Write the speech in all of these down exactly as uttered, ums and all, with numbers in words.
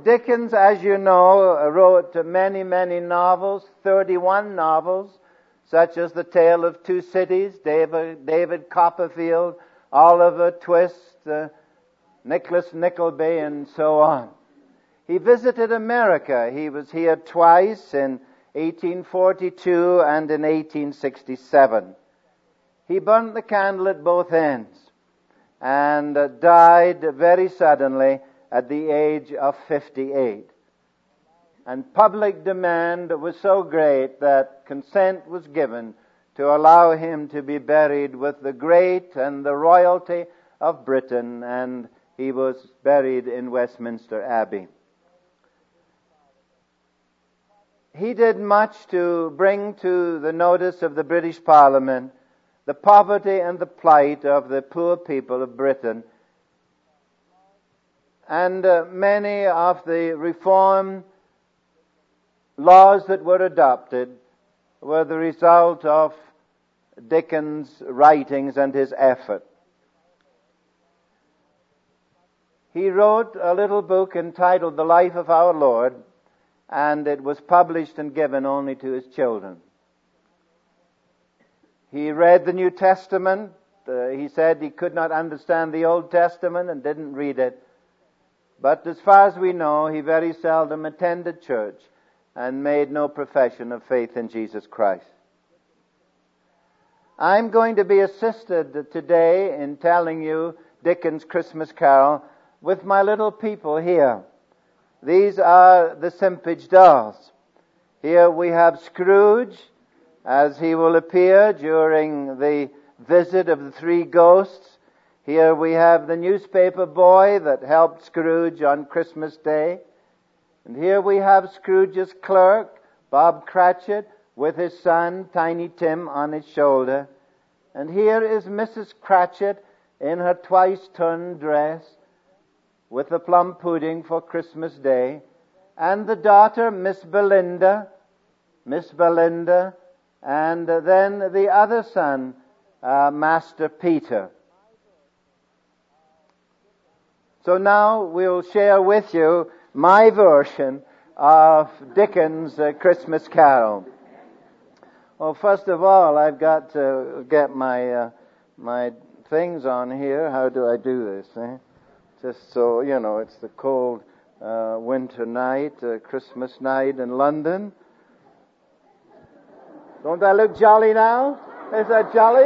Dickens, as you know, wrote many, many novels, thirty-one novels, such as The Tale of Two Cities, David, David Copperfield, Oliver Twist, uh, Nicholas Nickleby, and so on. He visited America. He was here twice, in eighteen forty-two and in eighteen sixty-seven. He burnt the candle at both ends and uh, died very suddenly at the age of fifty-eight. And public demand was so great that consent was given to allow him to be buried with the great and the royalty of Britain, and he was buried in Westminster Abbey. He did much to bring to the notice of the British Parliament the poverty and the plight of the poor people of Britain. And uh, many of the reform laws that were adopted were the result of Dickens' writings and his effort. He wrote a little book entitled The Life of Our Lord, and it was published and given only to his children. He read the New Testament. Uh, he said he could not understand the Old Testament and didn't read it. But as far as we know, he very seldom attended church and made no profession of faith in Jesus Christ. I'm going to be assisted today in telling you Dickens' Christmas Carol with my little people here. These are the Simpage dolls. Here we have Scrooge, as he will appear during the visit of the three ghosts. Here we have the newspaper boy that helped Scrooge on Christmas Day. And here we have Scrooge's clerk, Bob Cratchit, with his son, Tiny Tim, on his shoulder. And here is Missus Cratchit in her twice-turned dress, with the plum pudding for Christmas Day, and the daughter, Miss Belinda, Miss Belinda, and then the other son, uh, Master Peter. So now we'll share with you my version of Dickens' uh, Christmas Carol. Well, first of all, I've got to get my uh, my things on here. How do I do this? Eh? Just so, you know, it's the cold uh, winter night, uh, Christmas night in London. Don't I look jolly now? Is that jolly?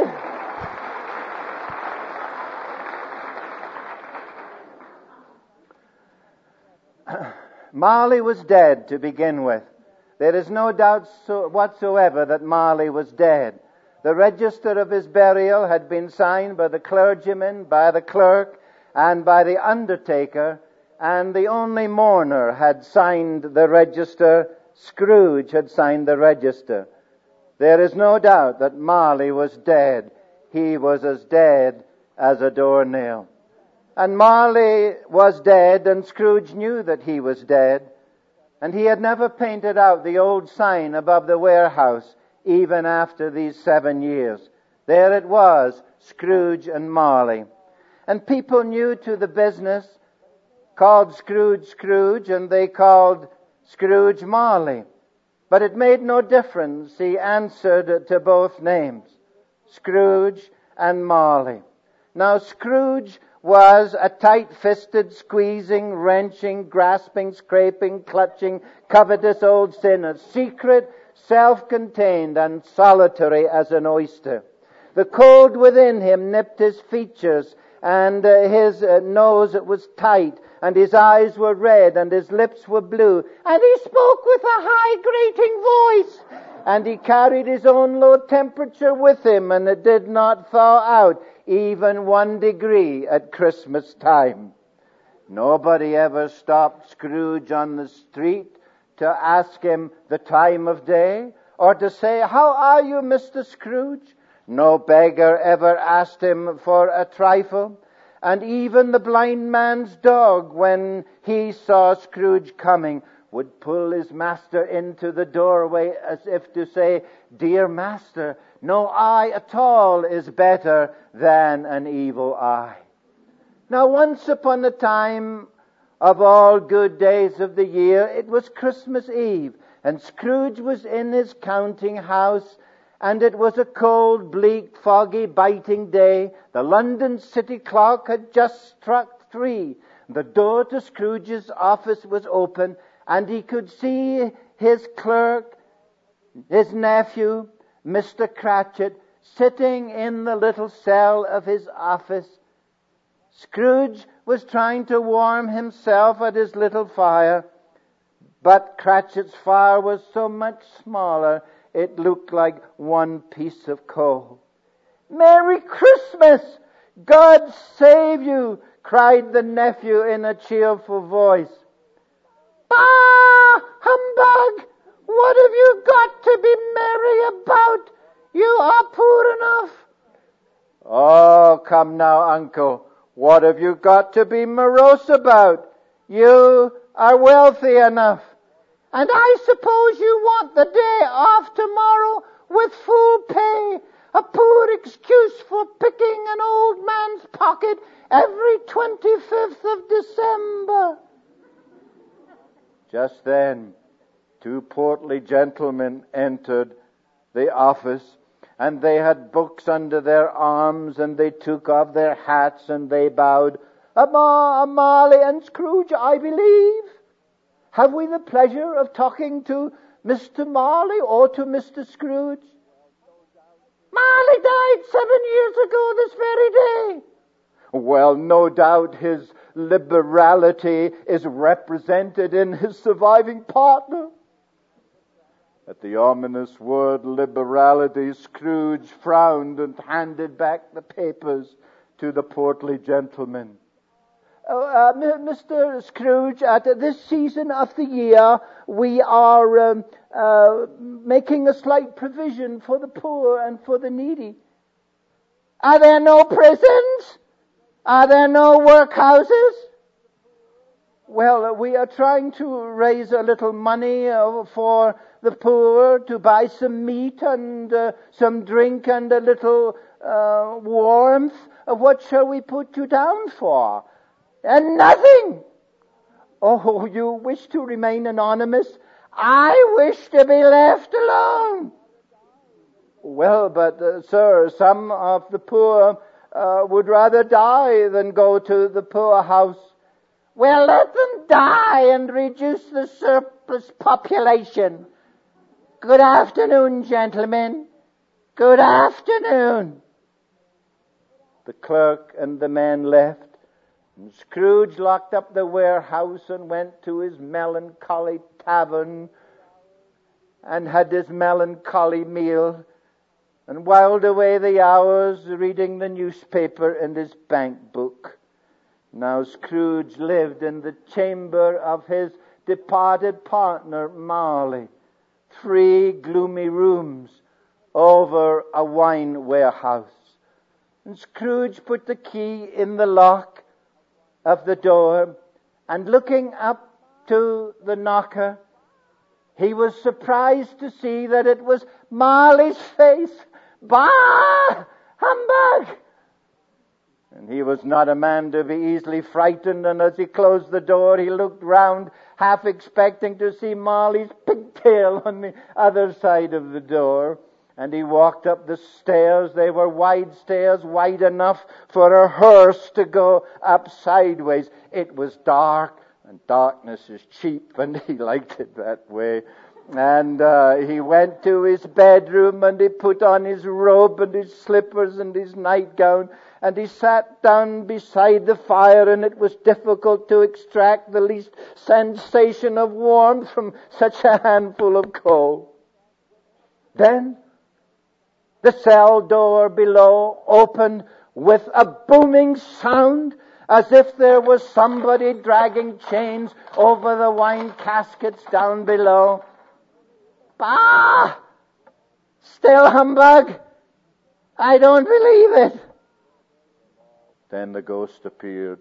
Marley was dead to begin with. There is no doubt so whatsoever that Marley was dead. The register of his burial had been signed by the clergyman, by the clerk, and by the undertaker, and the only mourner had signed the register. Scrooge had signed the register. There is no doubt that Marley was dead. He was as dead as a doornail. And Marley was dead, and Scrooge knew that he was dead, and he had never painted out the old sign above the warehouse, even after these seven years. There it was, Scrooge and Marley. And people new to the business called Scrooge Scrooge, and they called Scrooge Marley. But it made no difference. He answered to both names, Scrooge and Marley. Now Scrooge was a tight-fisted, squeezing, wrenching, grasping, scraping, clutching, covetous old sinner, secret, self-contained, and solitary as an oyster. The cold within him nipped his features, and uh, his uh, nose was tight, and his eyes were red, and his lips were blue, and he spoke with a high, grating voice, and he carried his own low temperature with him, and it did not thaw out even one degree at Christmas time. Nobody ever stopped Scrooge on the street to ask him the time of day, or to say, "How are you, Mister Scrooge?" No beggar ever asked him for a trifle. And even the blind man's dog, when he saw Scrooge coming, would pull his master into the doorway as if to say, "Dear master, no eye at all is better than an evil eye." Now, once upon a time, Of all good days of the year, it was Christmas Eve, and Scrooge was in his counting house, and it was a cold, bleak, foggy, biting day. The London city clock had just struck three. The door to Scrooge's office was open, and he could see his clerk, his nephew, Mister Cratchit, sitting in the little cell of his office. Scrooge was trying to warm himself at his little fire, but Cratchit's fire was so much smaller, it looked like one piece of coal. "Merry Christmas! God save you!" cried the nephew in a cheerful voice. "Bah! Humbug! What have you got to be merry about? You are poor enough." "Oh, come now, Uncle. What have you got to be morose about? You are wealthy enough." "And I suppose you want the day off tomorrow with full pay, a poor excuse for picking an old man's pocket every twenty-fifth of December." Just then, two portly gentlemen entered the office, and they had books under their arms, and they took off their hats, and they bowed. "Ama, Marley and Scrooge, I believe. Have we the pleasure of talking to Mister Marley or to Mister Scrooge?" "Marley died seven years ago this very day." "Well, no doubt his liberality is represented in his surviving partner." At the ominous word liberality, Scrooge frowned and handed back the papers to the portly gentleman. Oh, uh, Mister Scrooge, at this season of the year, we are um, uh, making a slight provision for the poor and for the needy. Are there no prisons? Are there no workhouses? Well, uh, we are trying to raise a little money uh, for the poor to buy some meat and uh, some drink and a little uh, warmth. Uh, what shall we put you down for? And nothing. Oh, you wish to remain anonymous? I wish to be left alone. Well, but, uh, sir, some of the poor uh, would rather die than go to the poorhouse. Well, let them die and reduce the surplus population. Good afternoon, gentlemen. Good afternoon. The clerk and the man left. And Scrooge locked up the warehouse and went to his melancholy tavern and had his melancholy meal and whiled away the hours reading the newspaper and his bank book. Now Scrooge lived in the chamber of his departed partner, Marley. Three gloomy rooms over a wine warehouse. And Scrooge put the key in the lock of the door, and looking up to the knocker, he was surprised to see that it was Marley's face. Bah! Humbug! And he was not a man to be easily frightened, and as he closed the door, he looked round, half expecting to see Marley's pigtail on the other side of the door. And he walked up the stairs. They were wide stairs, wide enough for a hearse to go up sideways. It was dark, and darkness is cheap, and he liked it that way. And uh, he went to his bedroom, and he put on his robe and his slippers and his nightgown, and he sat down beside the fire, and it was difficult to extract the least sensation of warmth from such a handful of coal. Then the cell door below opened with a booming sound, as if there was somebody dragging chains over the wine caskets down below. Bah! Still humbug! I don't believe it. Then the ghost appeared.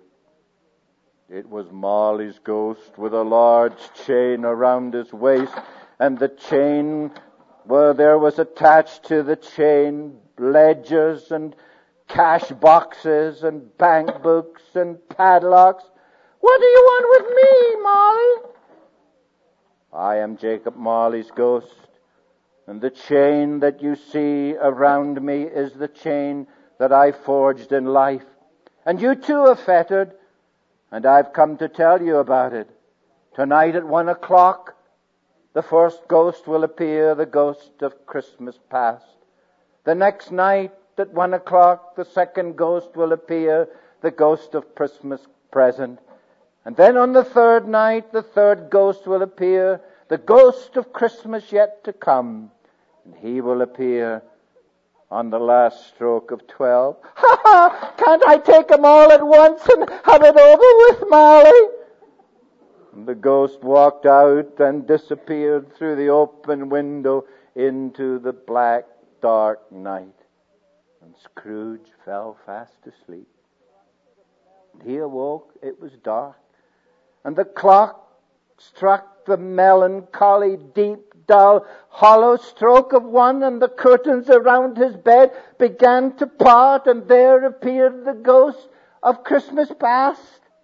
It was Marley's ghost, with a large chain around his waist, and the chain, well, there was attached to the chain ledgers and cash boxes and bank books and padlocks. What do you want with me, Marley? I am Jacob Marley's ghost, and the chain that you see around me is the chain that I forged in life. And you too are fettered, and I've come to tell you about it. Tonight at one o'clock, the first ghost will appear, the ghost of Christmas past. The next night at one o'clock, the second ghost will appear, the ghost of Christmas present. And then on the third night, the third ghost will appear, the ghost of Christmas yet to come. And he will appear on the last stroke of twelve. Ha ha! Can't I take them all at once and have it over with, Marley? And the ghost walked out and disappeared through the open window into the black, dark night. And Scrooge fell fast asleep. And he awoke, it was dark, and the clock struck the melancholy, deep, dull, hollow stroke of one, and the curtains around his bed began to part, and there appeared the ghost of Christmas past.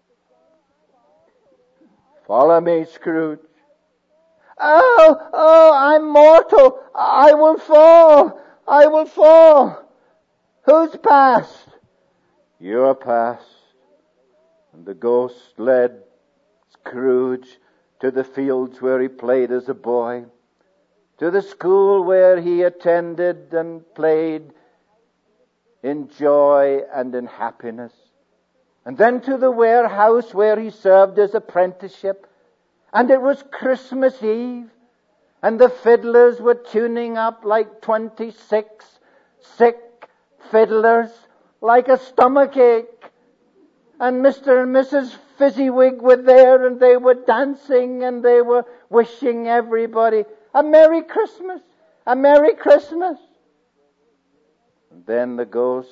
Follow me, Scrooge. Oh, oh, I'm mortal. I will fall. I will fall. Who's past? You're past. And the ghost led Scrooge to the fields where he played as a boy, to the school where he attended and played in joy and in happiness, and then to the warehouse where he served his apprenticeship. And it was Christmas Eve, and the fiddlers were tuning up like twenty-six sick fiddlers, like a stomachache. And Mister and Missus Fezziwig were there, and they were dancing, and they were wishing everybody a Merry Christmas, a Merry Christmas. And then the ghost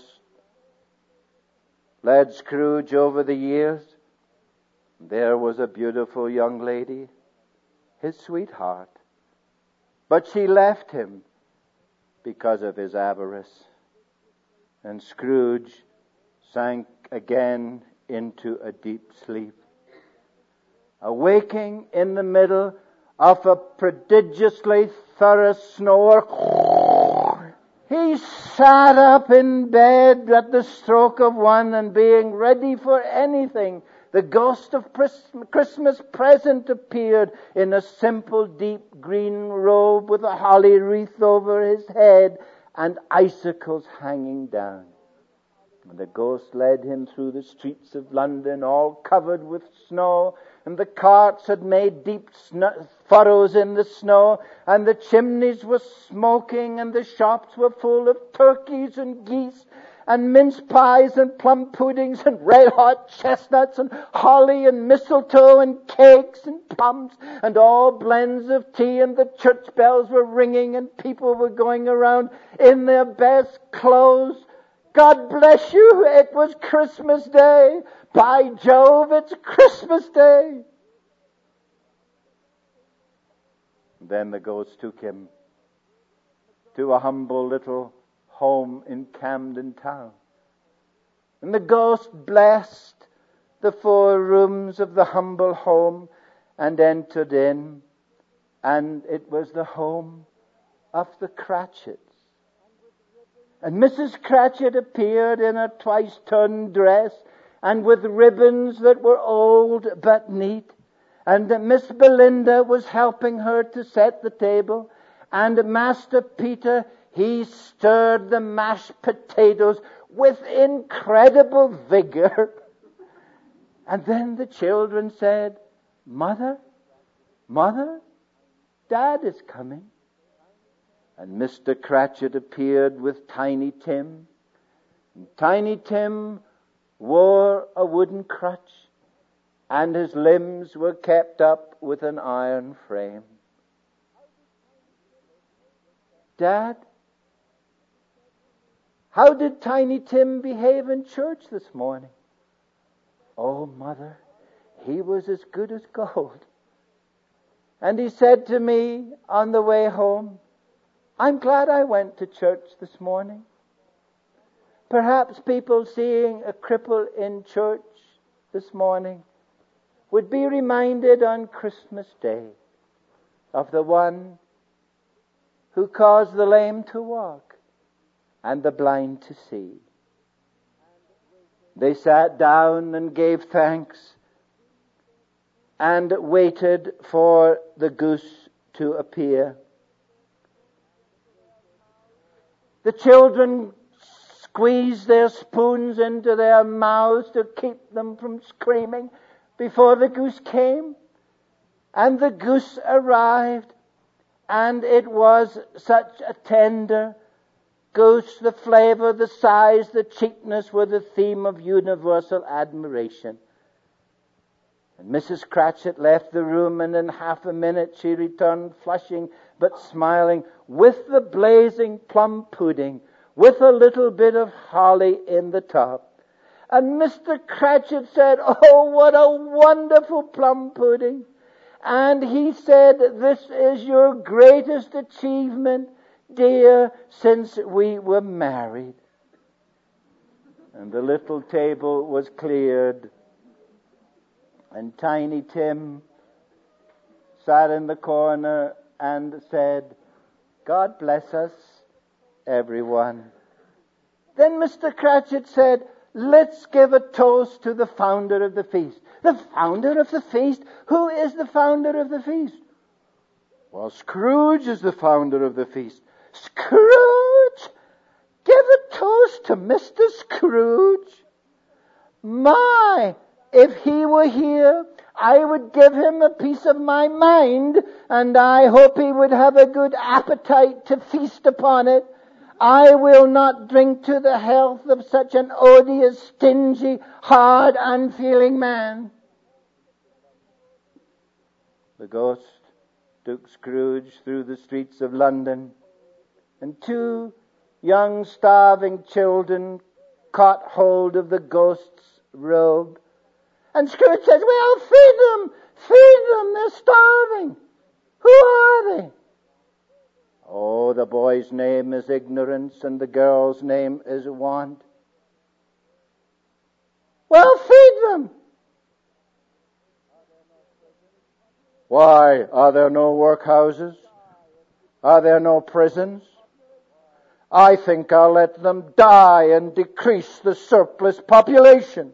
led Scrooge over the years. There was a beautiful young lady, his sweetheart. But she left him because of his avarice. And Scrooge sank again into a deep sleep. Awaking in the middle of a prodigiously thorough snore, he sat up in bed at the stroke of one, and being ready for anything, the ghost of Christmas present appeared in a simple deep green robe with a holly wreath over his head and icicles hanging down. And the ghost led him through the streets of London, all covered with snow, and the carts had made deep sn- furrows in the snow, and the chimneys were smoking, and the shops were full of turkeys and geese, and mince pies and plum puddings and red-hot chestnuts and holly and mistletoe and cakes and plums and all blends of tea, and the church bells were ringing, and people were going around in their best clothes. God bless you, it was Christmas Day. By Jove, it's Christmas Day. Then the ghost took him to a humble little home in Camden Town. And the ghost blessed the four rooms of the humble home and entered in. And it was the home of the Cratchits. And Missus Cratchit appeared in a twice-turned dress and with ribbons that were old but neat. And Miss Belinda was helping her to set the table. And Master Peter, he stirred the mashed potatoes with incredible vigor. And then the children said, Mother, Mother, Dad is coming. And Mister Cratchit appeared with Tiny Tim. And Tiny Tim wore a wooden crutch, and his limbs were kept up with an iron frame. Dad, how did Tiny Tim behave in church this morning? Oh, Mother, he was as good as gold. And he said to me on the way home, I'm glad I went to church this morning. Perhaps people seeing a cripple in church this morning would be reminded on Christmas Day of the one who caused the lame to walk and the blind to see. They sat down and gave thanks and waited for the goose to appear. The children squeezed their spoons into their mouths to keep them from screaming before the goose came. And the goose arrived, and it was such a tender goose. The flavor, the size, the cheapness were the theme of universal admiration. And Missus Cratchit left the room, and in half a minute she returned, flushing but smiling, with the blazing plum pudding, with a little bit of holly in the top. And Mister Cratchit said, "Oh, what a wonderful plum pudding." And he said, "This is your greatest achievement, dear, since we were married." And the little table was cleared, and Tiny Tim sat in the corner and said, "God bless us, everyone." Then Mister Cratchit said, "Let's give a toast to the founder of the feast." "The founder of the feast? Who is the founder of the feast?" "Well, Scrooge is the founder of the feast." "Scrooge? Give a toast to Mister Scrooge? My, if he were here, I would give him a piece of my mind, and I hope he would have a good appetite to feast upon it. I will not drink to the health of such an odious, stingy, hard, unfeeling man." The ghost took Scrooge through the streets of London, and two young starving children caught hold of the ghost's robe. And Scrooge says, "Well, feed them, feed them, they're starving." "Who are they?" "Oh, the boy's name is Ignorance, and the girl's name is Want." "Well, feed them." "Why, are there no workhouses? Are there no prisons? I think I'll let them die and decrease the surplus population."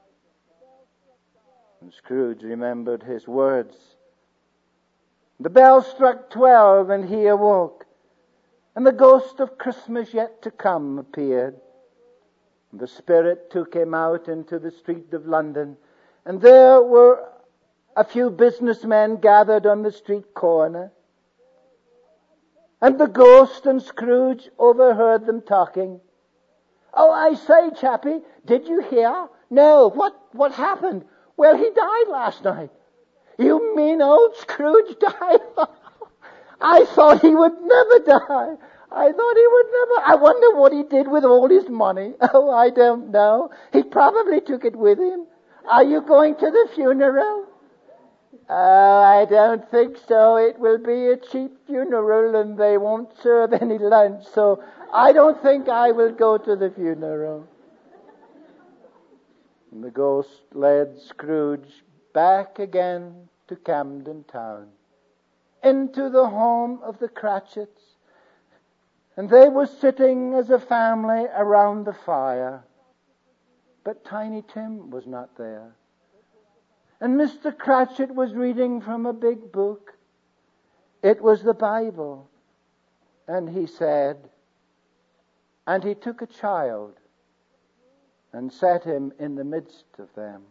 And Scrooge remembered his words. The bell struck twelve, and he awoke, and the ghost of Christmas yet to come appeared. And the spirit took him out into the street of London, and there were a few businessmen gathered on the street corner. And the ghost and Scrooge overheard them talking. "Oh, I say, chappie, did you hear?" "No, what, what happened?" "Well, he died last night." "You mean old Scrooge died?" "I thought he would never die. I thought he would never. I wonder what he did with all his money." "Oh, I don't know. He probably took it with him." "Are you going to the funeral?" "Oh, I don't think so. It will be a cheap funeral, and they won't serve any lunch, so I don't think I will go to the funeral." And the ghost led Scrooge back again to Camden Town, into the home of the Cratchits. And they were sitting as a family around the fire. But Tiny Tim was not there. And Mister Cratchit was reading from a big book. It was the Bible. And he said, "And he took a child and set him in the midst of them."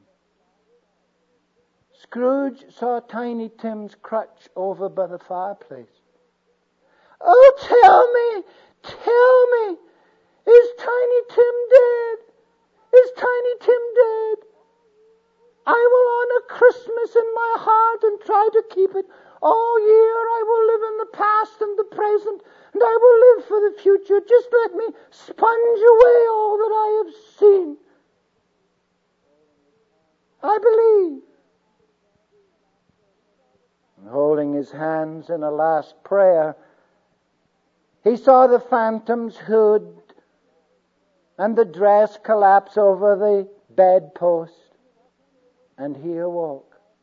Scrooge saw Tiny Tim's crutch over by the fireplace. "Oh, tell me, tell me, is Tiny Tim dead? Is Tiny Tim dead? I will honor Christmas in my heart and try to keep it. All year I will live in the past and the present, and I will live for the future. Just let me sponge away all that I have seen. I believe." And holding his hands in a last prayer, he saw the phantom's hood and the dress collapse over the bedpost, and he awoke.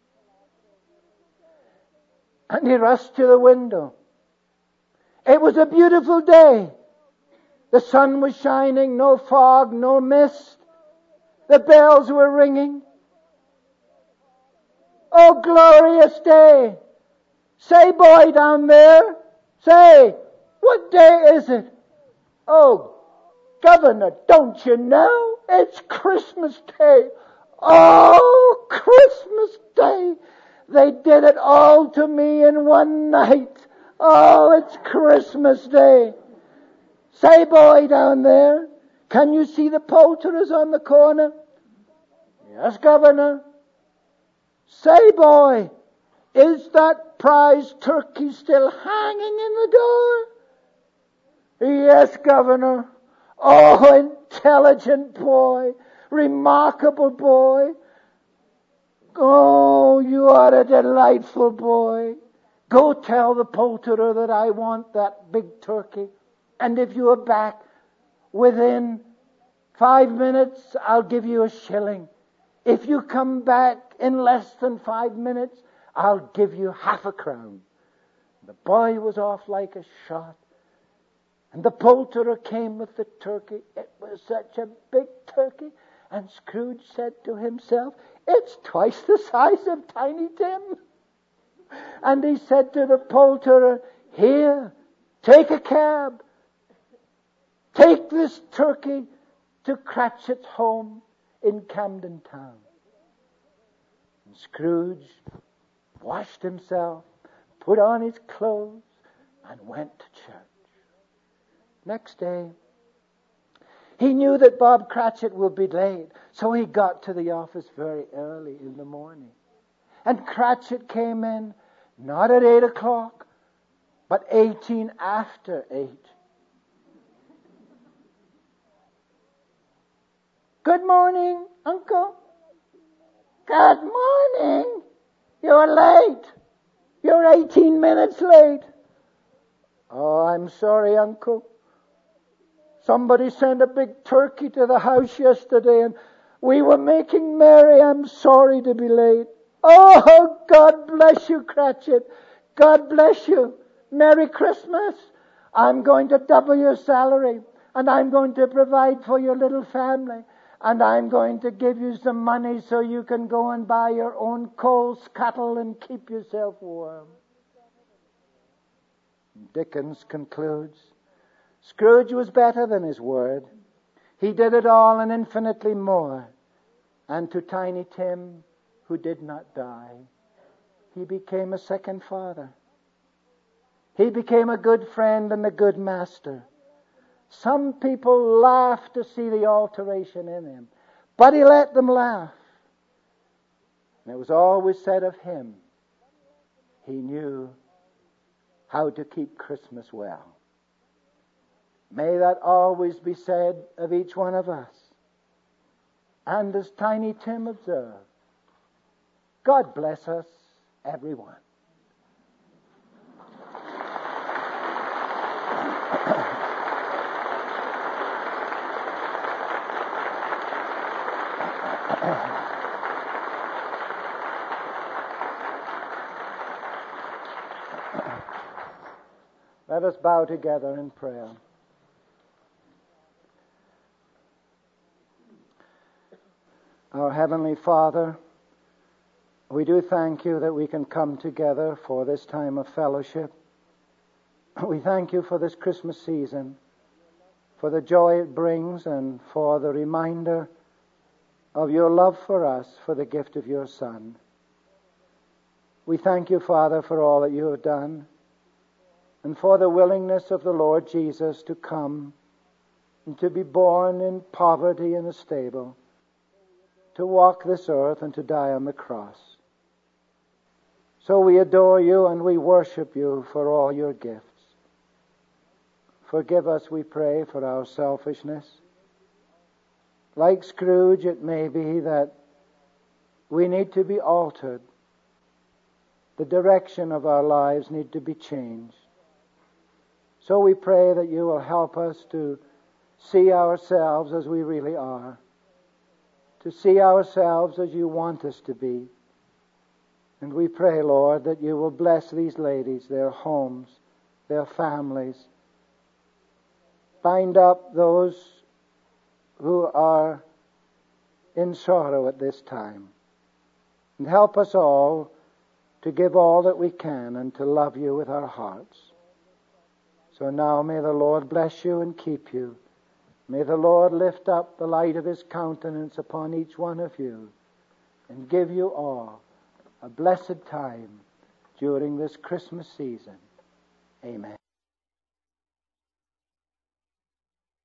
And he rushed to the window. It was a beautiful day. The sun was shining, no fog, no mist. The bells were ringing. Oh, glorious day. Say, boy down there, say, what day is it? Oh, Governor, don't you know? It's Christmas Day. Oh, Christmas Day. They did it all to me in one night. Oh, it's Christmas Day. Say, boy down there, can you see the poulterers on the corner? Yes, Governor. Say, boy, is that prize turkey still hanging in the door? Yes, Governor. Oh, intelligent boy, remarkable boy. Oh, you are a delightful boy. Go tell the poulterer that I want that big turkey. And if you are back within five minutes, I'll give you a shilling. If you come back in less than five minutes, I'll give you half a crown. The boy was off like a shot. And the poulterer came with the turkey. It was such a big turkey. And Scrooge said to himself, it's twice the size of Tiny Tim. And he said to the poulterer, here, take a cab. Take this turkey to Cratchit's home in Camden Town. And Scrooge washed himself, put on his clothes, and went to church. Next day, he knew that Bob Cratchit would be late, so he got to the office very early in the morning. And Cratchit came in, not at eight o'clock, but eighteen after eight. Good morning, Uncle. Good morning. You're late. You're eighteen minutes late. Oh, I'm sorry, Uncle. Somebody sent a big turkey to the house yesterday and we were making merry. I'm sorry to be late. Oh, God bless you, Cratchit. God bless you. Merry Christmas. I'm going to double your salary and I'm going to provide for your little family. And I'm going to give you some money so you can go and buy your own coal scuttle and keep yourself warm. Dickens concludes, Scrooge was better than his word. He did it all and infinitely more. And to Tiny Tim, who did not die, he became a second father. He became a good friend and a good master. Some people laughed to see the alteration in him, but he let them laugh. And it was always said of him, he knew how to keep Christmas well. May that always be said of each one of us. And as Tiny Tim observed, God bless us, everyone. Let us bow together in prayer. Our Heavenly Father, we do thank you that we can come together for this time of fellowship. We thank you for this Christmas season, for the joy it brings and for the reminder of your love for us, for the gift of your Son. We thank you, Father, for all that you have done and for the willingness of the Lord Jesus to come and to be born in poverty in a stable, to walk this earth and to die on the cross. So we adore you and we worship you for all your gifts. Forgive us, we pray, for our selfishness. Like Scrooge, it may be that we need to be altered. The direction of our lives need to be changed. So we pray that you will help us to see ourselves as we really are, to see ourselves as you want us to be, And we pray, Lord, that you will bless these ladies, their homes, their families. Bind up those who are in sorrow at this time. And help us all to give all that we can and to love you with our hearts. So now may the Lord bless you and keep you. May the Lord lift up the light of his countenance upon each one of you and give you all a blessed time during this Christmas season. Amen.